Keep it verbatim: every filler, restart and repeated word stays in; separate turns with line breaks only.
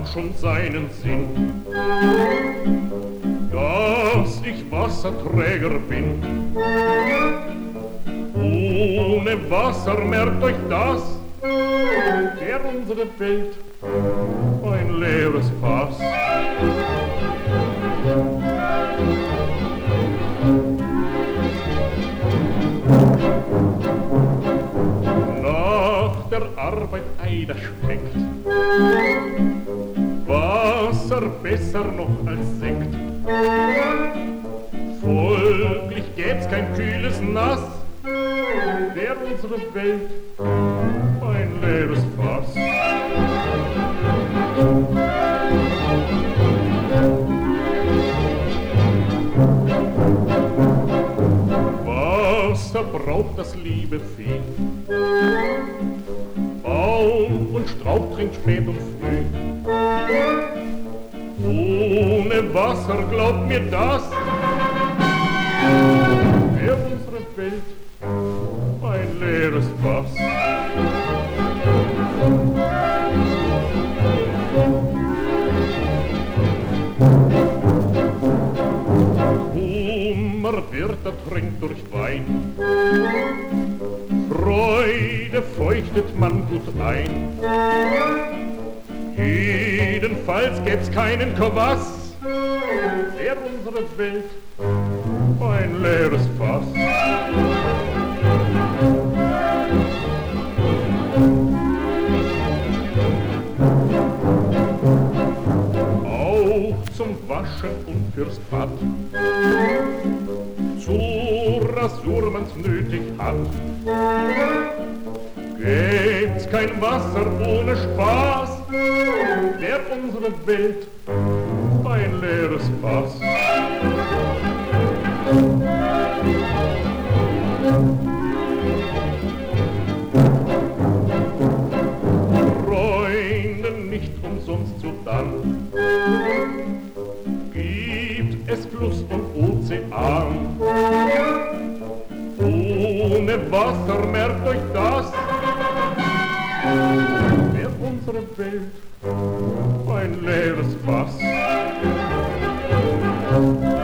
schon seinen Sinn, dass ich Wasserträger bin. Ohne Wasser, merkt euch das, wär unsere Welt ein leeres Fass. Nach der Arbeit, ei, das schmeckt Wasser besser noch als Sekt. Folglich gäb's kein kühles Nass, wär unsere Welt ein leeres Fass. Wasser braucht das liebe Vieh, Baum und Strauch trinkt spät und früh. Ohne Wasser, glaubt mir das, wär unsere Welt ein leeres Fass. Hummer wird ertränkt durch Wein, Freude feuchtet man gut ein. Jedenfalls gäb's keinen Quass, wär unsere Welt ein leeres Fass. Auch zum Waschen und fürs Bad, zur Rasur man's nötig hat, gäb's kein Wasser ohne Spaß, wär unsere Welt ein leeres Fass. Freunde, nicht umsonst so dann gibt es Fluss und Ozean. Ohne Wasser, merkt euch das, wär unsere Welt ein leeres Fass.